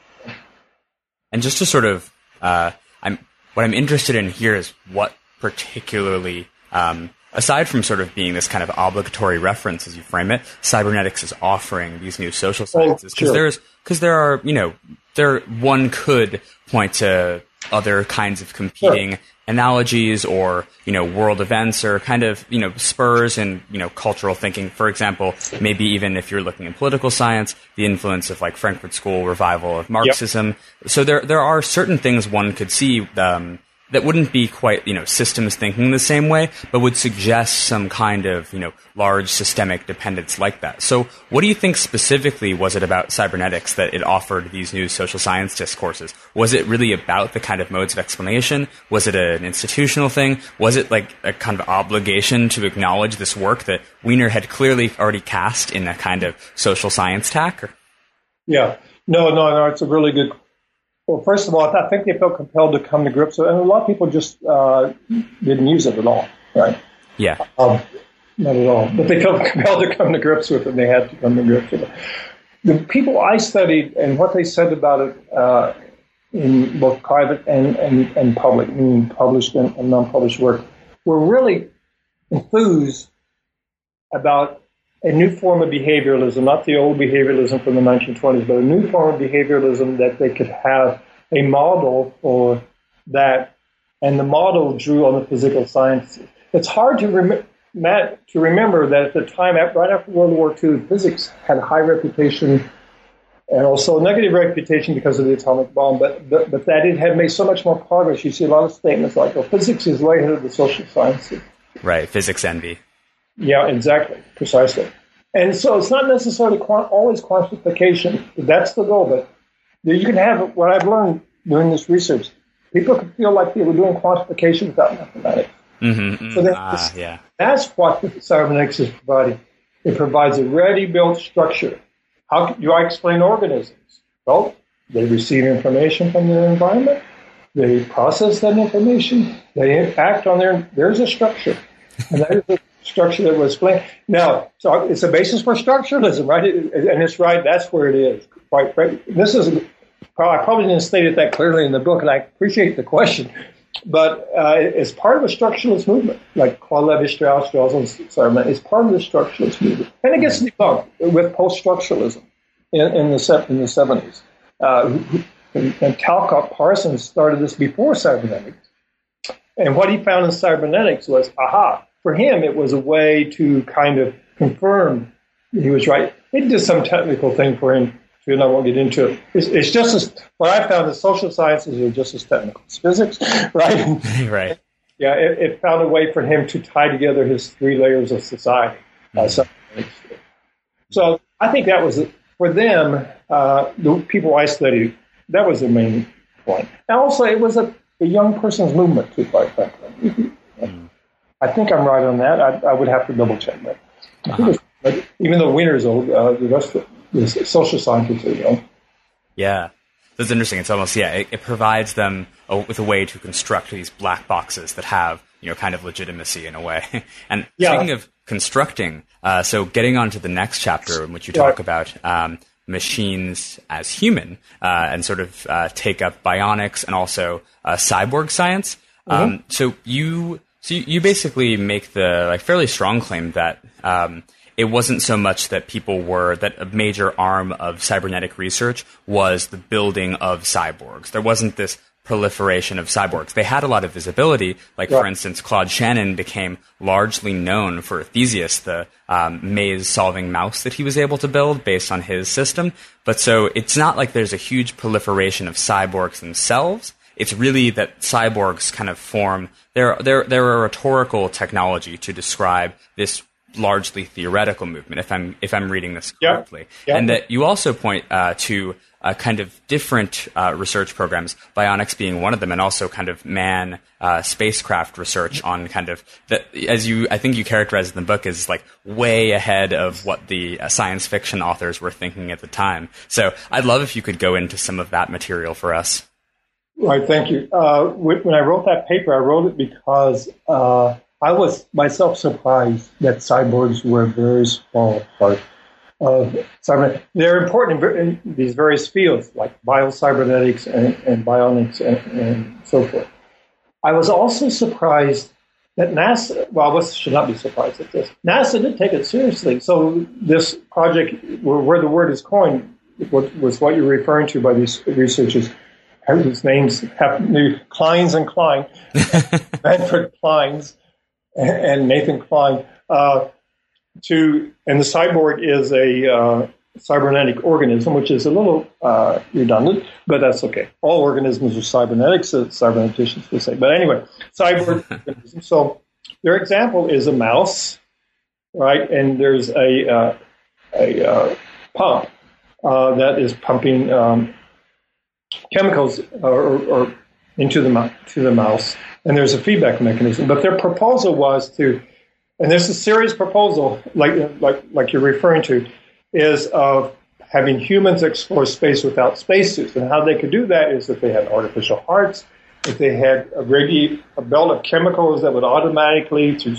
and just to sort of, uh, I'm what I'm interested in here is what particularly, um, aside from sort of being this kind of obligatory reference as you frame it, cybernetics is offering these new social sciences. Because oh, sure. there's, because there are, you know, there one could point to other kinds of competing sure. analogies or, you know, world events or kind of, you know, spurs in, you know, cultural thinking. For example, maybe even if you're looking in political science, the influence of like Frankfurt School revival of Marxism. Yep. So there there are certain things one could see um, that wouldn't be quite, you know, systems thinking the same way, but would suggest some kind of, you know, large systemic dependence like that. So what do you think specifically was it about cybernetics that it offered these new social science discourses? Was it really about the kind of modes of explanation? Was it an institutional thing? Was it like a kind of obligation to acknowledge this work that Wiener had clearly already cast in a kind of social science tack? Or? Yeah. No, no, no, it's a really good Well, first of all, I think they felt compelled to come to grips with it, and a lot of people just uh, didn't use it at all, right? Yeah. Um, not at all. But they felt compelled to come to grips with it, and they had to come to grips with it. The people I studied and what they said about it uh, in both private and, and, and public, meaning published and, and non-published work, were really enthused about a new form of behavioralism, not the old behavioralism from the nineteen twenties, but a new form of behavioralism that they could have a model for that, and the model drew on the physical sciences. It's hard to, rem- Matt, to remember that at the time, right after World War Two, physics had a high reputation and also a negative reputation because of the atomic bomb, but, but, but that it had made so much more progress. You see a lot of statements like, oh, physics is way ahead of the social sciences. Right, physics envy. Yeah, exactly, precisely. And so it's not necessarily quant- always quantification. That's the goal. But you can have, what I've learned doing this research, people can feel like they were doing quantification without mathematics. Mm-hmm, mm, so that ah, yeah. That's what cybernetics is providing. It provides a ready-built structure. How do I explain organisms? Well, they receive information from their environment. They process that information. They act on their, there's a structure. And that is a structure that was explained. Now, so it's a basis for structuralism, right? It, and it's right, that's where it is. Quite right. This is, I probably didn't state it that clearly in the book, and I appreciate the question. But uh, it's part of a structuralist movement, like Claude Lévi-Strauss draws on cybernetics. It's part of the structuralist movement. And it gets debunked with post-structuralism in, in, the, in the seventies. Uh, and Talcott Parsons started this before cybernetics. And what he found in cybernetics was, aha, for him, it was a way to kind of confirm he was right. It did some technical thing for him, too, and I won't get into it. It's, it's just as, what I found is social sciences are just as technical as physics, right? Right. Yeah, it, it found a way for him to tie together his three layers of society. Mm-hmm. Uh, so I think that was, for them, uh, the people I studied, that was the main point. And also, it was a, a young person's movement, too, quite frankly. Mm-hmm. I think I'm right on that. I, I would have to double check that. Uh-huh. Was, even though Wiener's old, uh, the rest of this social scientist, you know. Yeah. That's interesting. It's almost, yeah, it, it provides them a, with a way to construct these black boxes that have, you know, kind of legitimacy in a way. And yeah. speaking of constructing, uh, so getting on to the next chapter in which you talk right. about um, machines as human uh, and sort of uh, take up bionics and also uh, cyborg science. Mm-hmm. Um, so you, so you, you basically make the like fairly strong claim that um, it wasn't so much that people were, that a major arm of cybernetic research was the building of cyborgs. There wasn't this proliferation of cyborgs. They had a lot of visibility. Like, yeah. for instance, Claude Shannon became largely known for Theseus, the um, maze-solving mouse that he was able to build based on his system. But so it's not like there's a huge proliferation of cyborgs themselves. It's really that cyborgs kind of form, they're, they're, they're a rhetorical technology to describe this largely theoretical movement, if I'm if I'm reading this correctly. Yeah. Yeah. And that you also point uh, to uh, kind of different uh, research programs, bionics being one of them, and also kind of man uh, spacecraft research on kind of, the, as you, I think you characterized in the book, as like way ahead of what the uh, science fiction authors were thinking at the time. So I'd love if you could go into some of that material for us. Right, thank you. Uh, when I wrote that paper, I wrote it because uh, I was myself surprised that cyborgs were a very small part of cyber. They're important in these various fields like biocybernetics and, and bionics and, and so forth. I was also surprised that NASA, well, I should not be surprised at this. NASA did take it seriously. So this project, where, where the word is coined, what, was what you're referring to by these researchers. Whose names happen to be Kleins and Klein, Manfred Kleins and Nathan Klein. Uh, to and the cyborg is a uh, cybernetic organism, which is a little uh, redundant, but that's okay. All organisms are cybernetic, so cyberneticians would say. But anyway, cyborg organism. So their example is a mouse, right? And there's a uh, a uh, pump uh, that is pumping Um, chemicals or, or into the to the mouse, and there's a feedback mechanism. But their proposal was to, and this is a serious proposal, like like like you're referring to, is of having humans explore space without spacesuits. And how they could do that is if they had artificial hearts, if they had a, radi- a belt of chemicals that would automatically to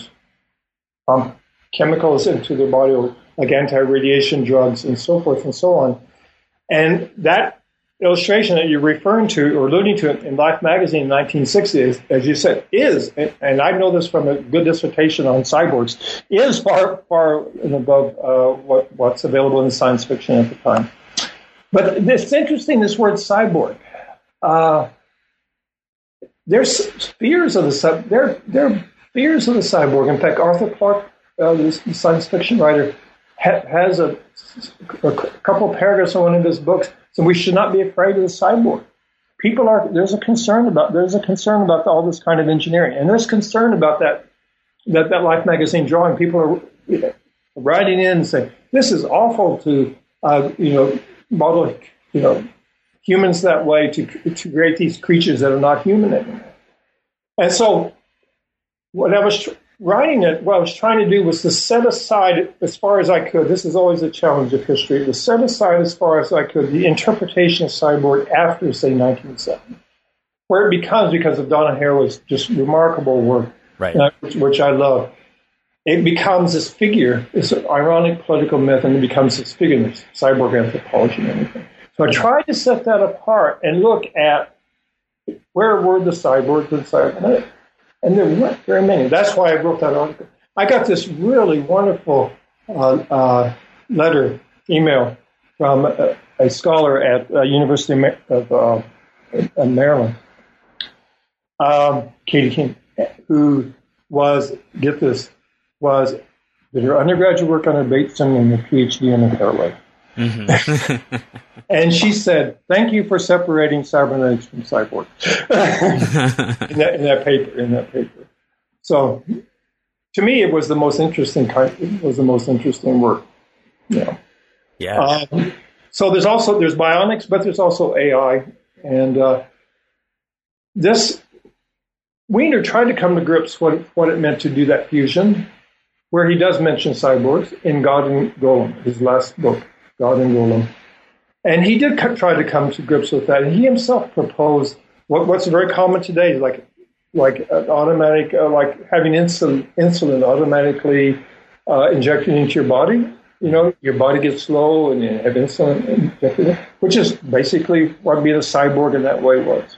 pump chemicals into their body, like anti-radiation drugs and so forth and so on. And that illustration that you're referring to or alluding to in Life magazine in nineteen sixty, is, as you said, is, and I know this from a good dissertation on cyborgs, is far, far and above uh, what, what's available in science fiction at the time. But it's interesting, this word cyborg. Uh, there's fears of the cyborg. There, there are fears of the cyborg. In fact, Arthur Clarke, uh, the science fiction writer, ha- has a, a couple of paragraphs in one of his books. So we should not be afraid of the cyborg. People are there's a concern about there's a concern about all this kind of engineering, and there's concern about that that that Life magazine drawing. People are writing in and saying this is awful to uh, you know model you know humans that way to to create these creatures that are not human anymore. And so what I was tr- writing it, what I was trying to do was to set aside as far as I could. This is always a challenge of history. To set aside as far as I could the interpretation of cyborg after, say, nineteen seventy, where it becomes, because of Donna Haraway's just remarkable work, right. uh, which, which I love. It becomes this figure, this ironic political myth, and it becomes this figure, this cyborg anthropology and everything. So I tried to set that apart and look at where were the cyborgs and cybernetics. And there weren't very many. That's why I wrote that article. I got this really wonderful uh, uh, letter, email from a, a scholar at uh, University of uh, Maryland, um, Katie King, who was, get this, was did her undergraduate work on her Bateson and a PhD on her Haraway. Mm-hmm. And she said, "Thank you for separating cybernetics from cyborg." in, that, in that paper, in that paper. So, to me, it was the most interesting kind. It was the most interesting work. You know. Yeah. Um, so there's also there's bionics, but there's also A I, and uh, this Wiener tried to come to grips what what it meant to do that fusion, where he does mention cyborgs in God and Golem, his last book. God and Golem. And he did co- try to come to grips with that. And he himself proposed what, what's very common today, like like an automatic, uh, like having insulin, insulin automatically uh, injected into your body. You know, your body gets slow and you have insulin injected, which is basically what being a cyborg in that way was.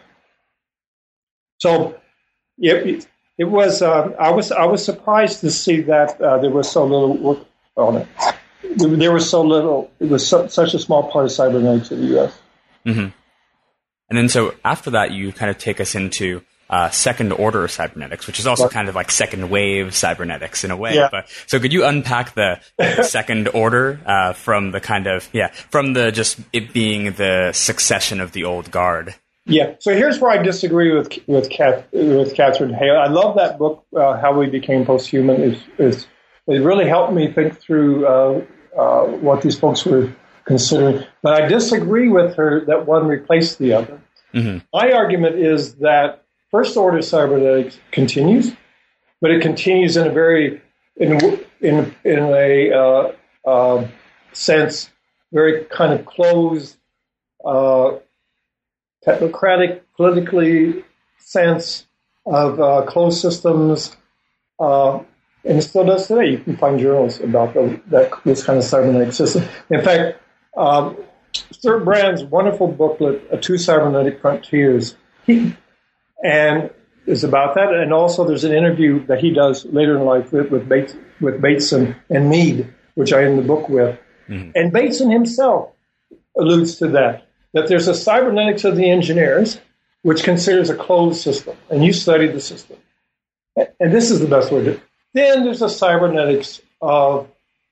So it, it was. Uh, I was. I was surprised to see that uh, there was so little work on it. There was so little. It was so, such a small part of cybernetics in the U S. Mm-hmm. And then, so after that, you kind of take us into uh, second order cybernetics, which is also kind of like second wave cybernetics in a way. Yeah. But so, could you unpack the, the second order uh, from the kind of yeah from the just it being the succession of the old guard? Yeah. So here's where I disagree with with Kath, with Katherine Hayhouse. I love that book, uh, How We Became Posthuman. Is is it really helped me think through uh, uh, what these folks were considering. But I disagree with her that one replaced the other. Mm-hmm. My argument is that first order cybernetics continues, but it continues in a very in in in a uh, uh, sense very kind of closed. Uh, technocratic, politically sense of uh, closed systems, uh, and it still does today. You can find journals about the, that this kind of cybernetic system. In fact, um, Stuart Brand's wonderful booklet, uh, Two Cybernetic Frontiers, he, and is about that. And also, there's an interview that he does later in life with with, Bates, with Bateson and Mead, which I end the book with. Mm-hmm. And Bateson himself alludes to that. That there's a cybernetics of the engineers, which considers a closed system, and you study the system. And this is the best way to do it. Then there's a cybernetics of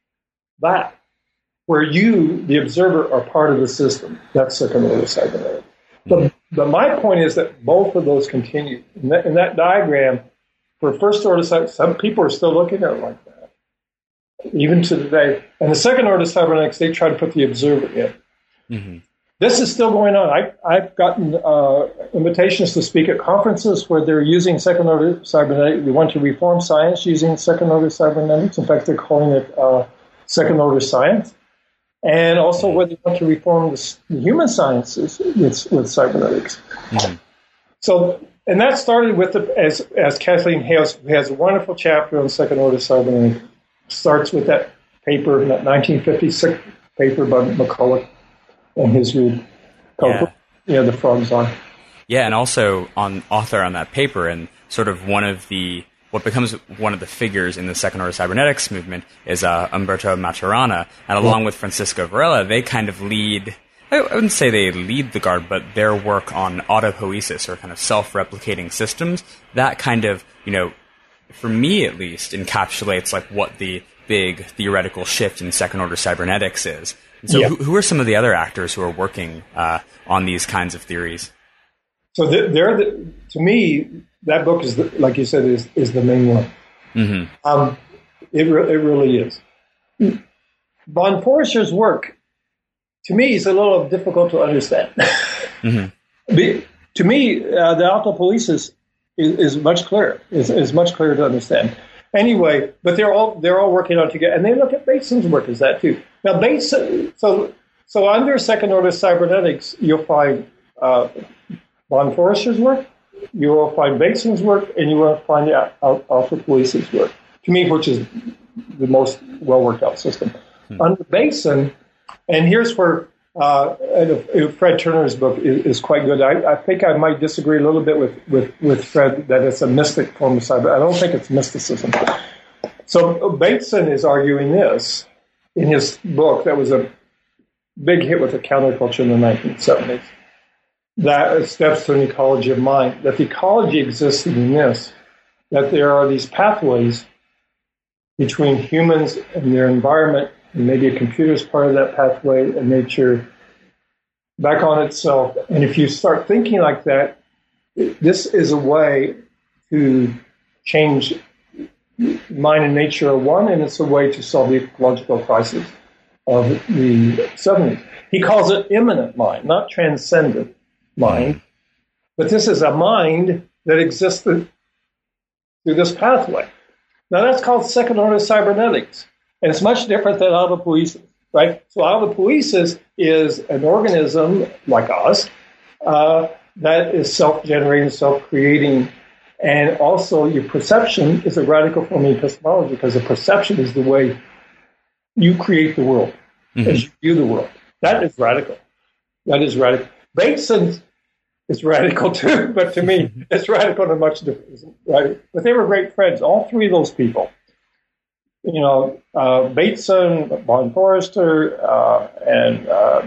that, where you, the observer, are part of the system. That's second order cybernetics. Mm-hmm. But, but my point is that both of those continue. In that, in that diagram, for first order cybernetics, some people are still looking at it like that, even to today. And the second order cybernetics, they try to put the observer in. Mm-hmm. This is still going on. I, I've gotten uh, invitations to speak at conferences where they're using second-order cybernetics. They want to reform science using second-order cybernetics. In fact, they're calling it uh, second-order science. And also where they want to reform the, the human sciences with, with cybernetics. Mm-hmm. So, and that started with, the, as, as Kathleen Hayhouse has a wonderful chapter on second-order cybernetics. Starts with that paper, that nineteen fifty-six paper by McCulloch. And his group called yeah. yeah, the Frogs on. Yeah, and also on author on that paper, and sort of one of the what becomes one of the figures in the second order cybernetics movement is uh, Umberto Maturana, and along yeah. with Francisco Varela, they kind of lead. I wouldn't say they lead the guard, but their work on autopoiesis, or kind of self-replicating systems, that kind of, you know, for me at least, encapsulates like what the big theoretical shift in second order cybernetics is. So yeah. who, who are some of the other actors who are working uh, on these kinds of theories? So they're the, to me, that book is, the, like you said, is, is the main one. Mm-hmm. Um, it, re- it really is. Von Forster's work, to me, is a little difficult to understand. Mm-hmm. Be, to me, uh, the autopoiesis is, is much clearer. Is, is much clearer to understand. Anyway, but they're all they're all working on together, and they look at Bateson's work as that too. Now, Bateson, so so under second order cybernetics, you'll find uh, von Forster's work, you will find Bateson's work, and you will find the autopoiesis work. To me, which is the most well worked out system. Hmm. Under Bateson, and here's where uh, and Fred Turner's book is, is quite good. I, I think I might disagree a little bit with, with, with Fred that it's a mystic form of cyber. I don't think it's mysticism. So Bateson is arguing this in his book that was a big hit with the counterculture in the nineteen seventies. That steps to an ecology of mind. That the ecology exists in this, that there are these pathways between humans and their environment, and maybe a computer is part of that pathway, and nature back on itself. And if you start thinking like that, this is a way to change mind and nature are one, and it's a way to solve the ecological crisis of the seventies. He calls it immanent mind, not transcendent mind. But this is a mind that exists through this pathway. Now, that's called second-order cybernetics. And it's much different than autopoiesis. right? So how the police is, is an organism like us uh, that is self-generating, self-creating, and also your perception is a radical form of epistemology because the perception is the way you create the world, mm-hmm. as you view the world. That is radical. That is radical. Bateson is radical too, but to me, it's radical in a much different, right? But they were great friends, all three of those people. You know, uh, Bateson, Von Forrester, uh, and uh,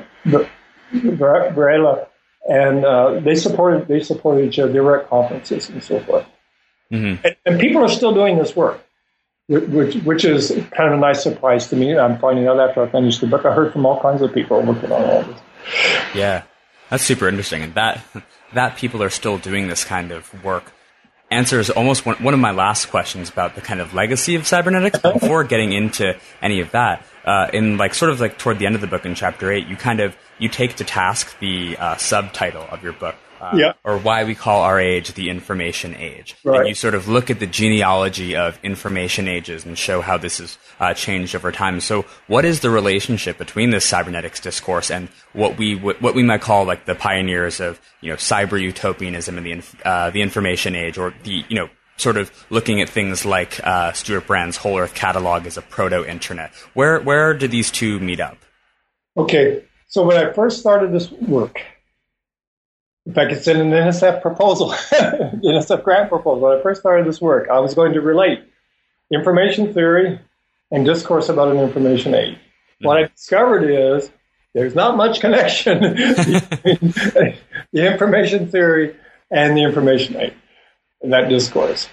Varela, and uh, they supported they supported each other. They were at conferences and so forth. Mm-hmm. And, and people are still doing this work, which which is kind of a nice surprise to me. I'm finding out after I finished the book. I heard from all kinds of people working on all this. Yeah, that's super interesting, and that that people are still doing this kind of work answers almost one, one of my last questions about the kind of legacy of cybernetics. But before getting into any of that, uh, in like sort of like toward the end of the book in chapter eight, you kind of you take to task the uh, subtitle of your book. Uh, yeah. Or why we call our age the information age. Right. And you sort of look at the genealogy of information ages and show how this has uh, changed over time. So what is the relationship between this cybernetics discourse and what we what we might call like the pioneers of, you know, cyber utopianism in the uh, the information age, or the, you know, sort of looking at things like uh, Stuart Brand's Whole Earth Catalog as a proto-internet? Where where do these two meet up? Okay, so when I first started this work, in fact, it's in an N S F proposal, N S F grant proposal. When I first started this work, I was going to relate information theory and discourse about an information age. Mm-hmm. What I discovered is there's not much connection between the information theory and the information age in that discourse.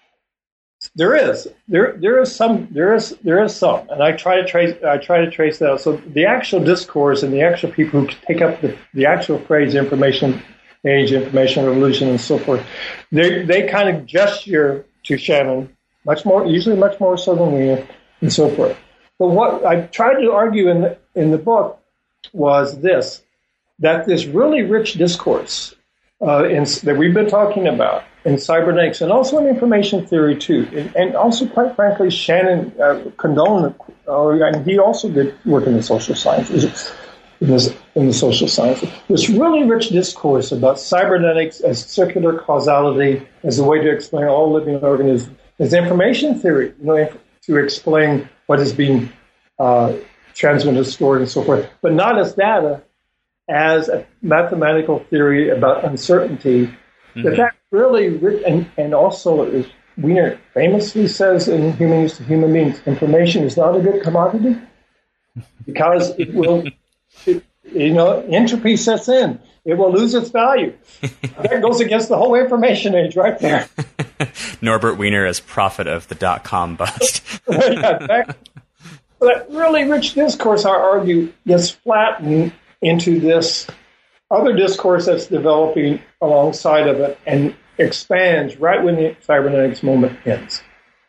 There is, there, there is some, there is, there is some, and I try to trace, I try to trace that out. So the actual discourse and the actual people who take up the, the actual phrase information age, information revolution, and so forth, they they kind of gesture to Shannon much more, usually much more so than we, and so forth. But what I tried to argue in the, in the book was this: that this really rich discourse uh, in, that we've been talking about in cybernetics and also in information theory too, and, and also quite frankly, Shannon uh, condoned, uh, and he also did work in the social sciences. In, this, in the social sciences, this really rich discourse about cybernetics as circular causality, as a way to explain all living organisms, as information theory, you know, to explain what is being uh, transmitted, stored, and so forth, but not as data, as a mathematical theory about uncertainty. Mm-hmm. That that really, and, and also, as Wiener famously says in Human Use of Human Beings, information is not a good commodity because it will. It, you know, entropy sets in. It will lose its value. That goes against the whole information age right there. Norbert Wiener as prophet of the dot-com bust. Yeah, that, that really rich discourse, I argue, gets flattened into this other discourse that's developing alongside of it and expands right when the cybernetics moment ends.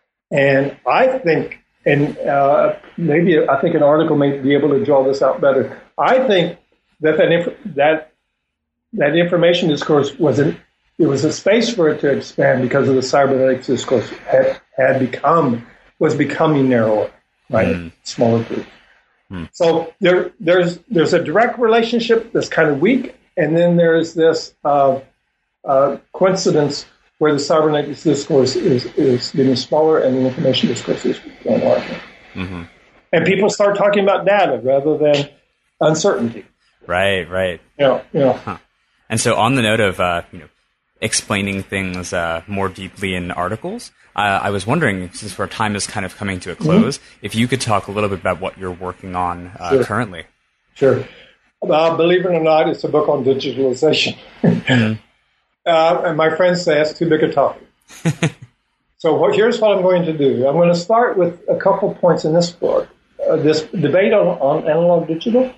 And I think, and uh, maybe I think an article may be able to draw this out better. I think that that inf- that, that information discourse was an, it was a space for it to expand because of the cybernetics discourse had, had become was becoming narrower, right, mm. smaller groups. Mm. So there there's there's a direct relationship that's kind of weak, and then there's this uh, uh, coincidence where the cybernetics discourse is, is getting smaller and the information discourse is getting larger. Mm-hmm. And people start talking about data rather than uncertainty. Right, right. You know, you know. Huh. And so on the note of, uh, you know, explaining things uh, more deeply in articles, uh, I was wondering, since our time is kind of coming to a close, mm-hmm. if you could talk a little bit about what you're working on uh, sure. currently. Sure. Uh, believe it or not, it's a book on digitalization. Mm-hmm. Uh, and my friends say it's too big a topic. So what, here's what I'm going to do. I'm going to start with a couple points in this book, uh, this debate on, on analog digital,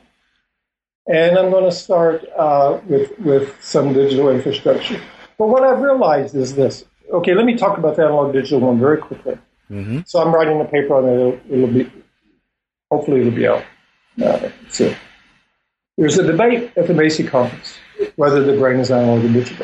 and I'm going to start uh, with, with some digital infrastructure. But what I've realized is this. Okay, let me talk about the analog digital one very quickly. Mm-hmm. So I'm writing a paper on it. It'll, it'll be, hopefully it'll be out. Uh, so there's a debate at the Macy conference whether the brain is analog or digital.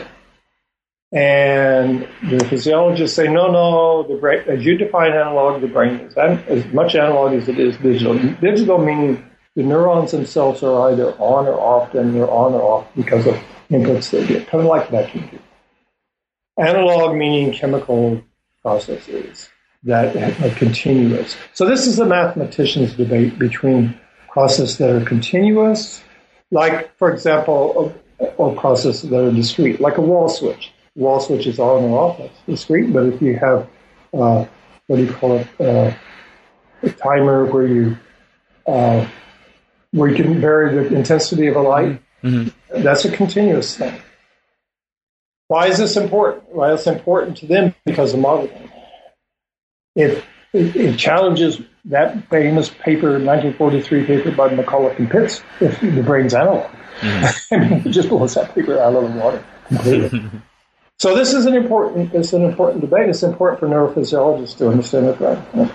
And the physiologists say, no, no, the brain, as you define analog, the brain is as much analog as it is digital. Digital meaning the neurons themselves are either on or off, and they're on or off because of inputs they get, kind of like vacuum tube. Analog meaning chemical processes that are continuous. So this is the mathematician's debate between processes that are continuous, like, for example, or processes that are discrete, like a wall switch. Wall switch is on or off, that's discrete, but if you have, uh, what do you call it, uh, a timer where you uh, where you can vary the intensity of a light, mm-hmm. that's a continuous thing. Why is this important? Why is it important to them? Because of modeling. It, it, it challenges that famous paper, nineteen forty-three paper by McCulloch and Pitts, if the brain's analog. Mm-hmm. I mean, it just blows that paper out of the water completely. So this is an important, it's an important debate. It's important for neurophysiologists to understand it right.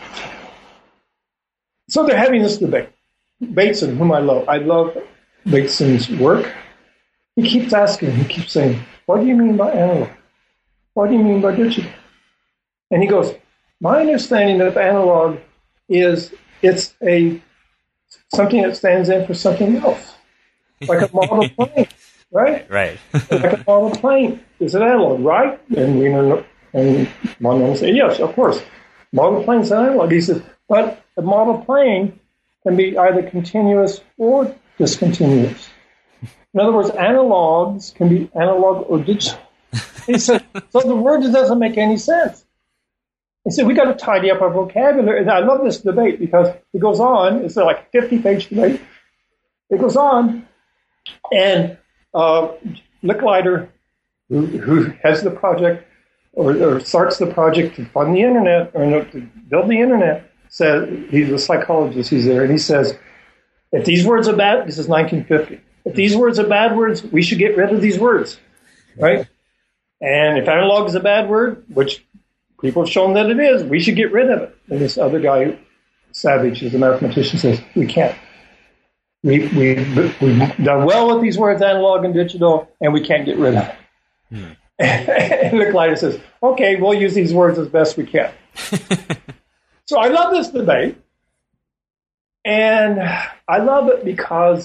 So they're having this debate. Bateson, whom I love, I love Bateson's work. He keeps asking, he keeps saying, what do you mean by analog? What do you mean by digital? And he goes, my understanding of analog is it's a something that stands in for something else, like a model plane, right? Right. Like a model plane is an analog, right? And we know, and one will say, yes, of course, model plane is an analog. He says, but the model plane can be either continuous or discontinuous. In other words, analogs can be analog or digital. He said, so the word just doesn't make any sense. He said, we got to tidy up our vocabulary. And I love this debate because it goes on. It's like a fifty-page debate. It goes on, and uh, Licklider, who, who has the project or, or starts the project to fund the internet or no, to build the internet, says, he's a psychologist, he's there, and he says, if these words are bad, this is nineteen fifty. If these words are bad words, we should get rid of these words, right? And if analog is a bad word, which people have shown that it is, we should get rid of it. And this other guy, Savage, who's a mathematician, says, we can't. We, we, we've done well with these words, analog and digital, and we can't get rid of it. Hmm. And Licklider says, okay, we'll use these words as best we can. So I love this debate. And I love it because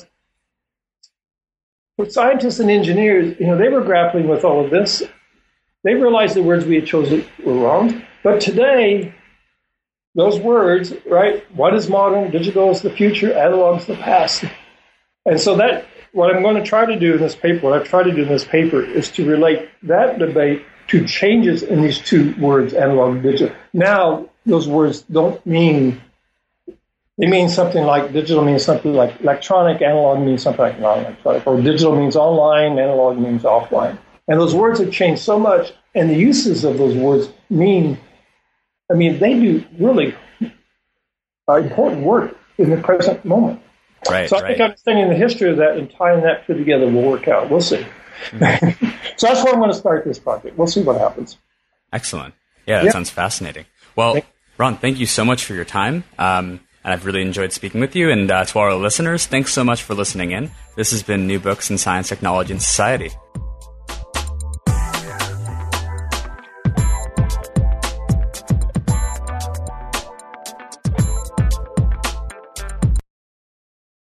for scientists and engineers, you know, they were grappling with all of this. They realized the words we had chosen were wrong. But today, those words, right, what is modern, digital is the future, analog is the past. And so that, what I'm going to try to do in this paper, what I've tried to do in this paper is to relate that debate to changes in these two words, analog and digital. Now, those words don't mean, they mean something like, digital means something like electronic, analog means something like non-electronic, or digital means online, analog means offline. And those words have changed so much, and the uses of those words mean, I mean, they do really uh, important work in the present moment. Right, so I right. think understanding the history of that and tying that two together will work out. We'll see. Mm-hmm. So that's where I'm going to start this project. We'll see what happens. Excellent. Yeah, that yeah. sounds fascinating. Well, thank- Ron, thank you so much for your time. Um, and I've really enjoyed speaking with you. And uh, to our listeners, thanks so much for listening in. This has been New Books in Science, Technology, and Society.